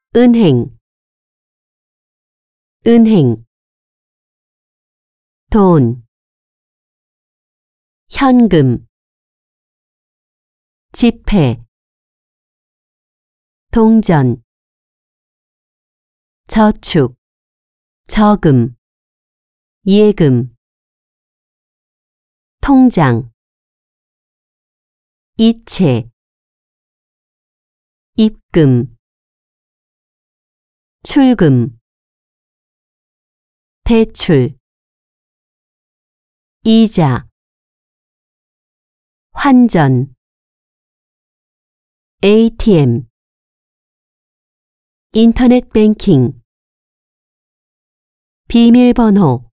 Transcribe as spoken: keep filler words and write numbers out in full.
은행, 은행. 돈, 현금, 지폐, 동전, 저축, 저금, 예금, 통장, 이체, 입금, 출금, 대출, 이자, 환전, 에이티엠, 인터넷 뱅킹, 비밀번호,